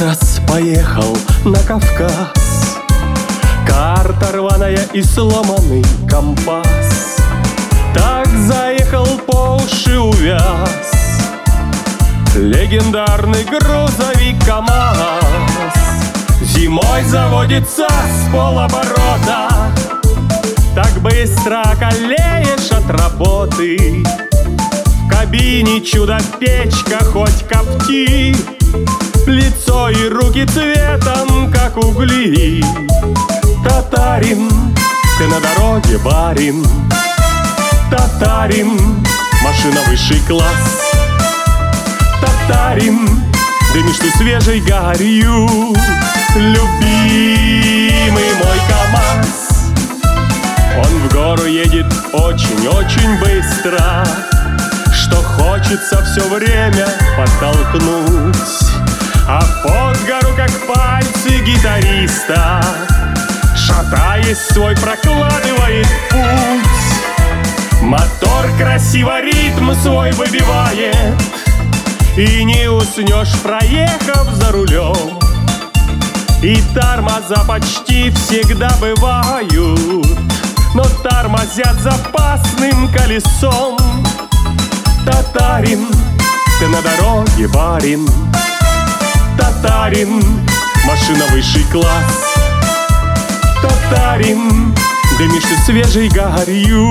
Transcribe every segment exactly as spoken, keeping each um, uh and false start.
раз поехал на Кавказ. Карта рваная и сломанный компас. Так заехал, по уши увяз легендарный грузовик КамАЗ. Зимой заводится с полоборота, так быстро околеешь от работы. В кабине чудо-печка хоть копти, лицо и руки цветом, как угли. Татарин, ты на дороге барин. Татарин, машина высший класс. Татарин, дымишь ты свежей гарью. Любимый мой КамАЗ, он в гору едет очень-очень быстро, что хочется все время подтолкнуть, а под гору, как пальцы гитариста, шатаясь, свой прокладывает путь. Мотор красиво ритм свой выбивает, и не уснешь, проехав за рулем. И тормоза почти всегда бывают, но тормозят запасным колесом. Татарин, ты на дороге барин. Татарин, машина высший класс. Татарин, дымишь ты свежей гарью.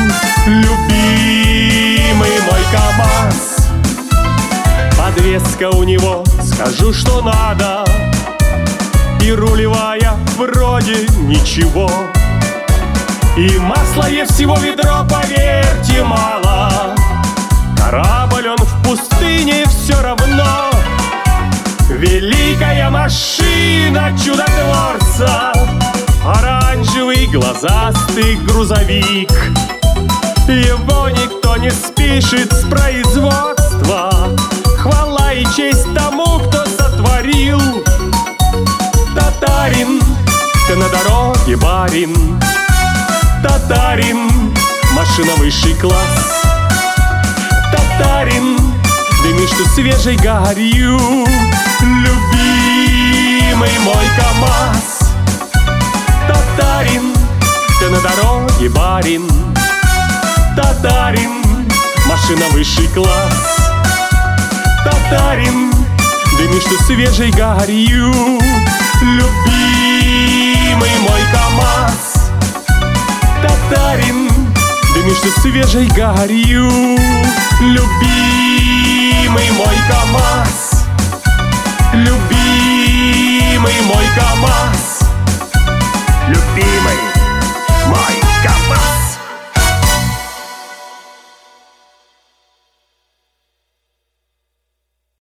Любимый мой КамАЗ, подвеска у него, скажу, что надо, и рулевая вроде ничего, и масла ей всего ведро, поверьте, мало. Корабль он в пустыне все равно. Великая машина чудотворца, оранжевый глазастый грузовик. Его никто не спишет с производства. Хвала и честь тому, кто сотворил. Татарин, ты на дороге барин. Татарин, машина высший класс. Татарин, дымишь ты свежей гарью. Любимый мой КамАЗ. Татарин, ты на дороге барин. Татарин, машина высший класс. Татарин, дымишь ты свежей гарью. Любимый мой КамАЗ. Татарин, дымишь ты свежей гарью.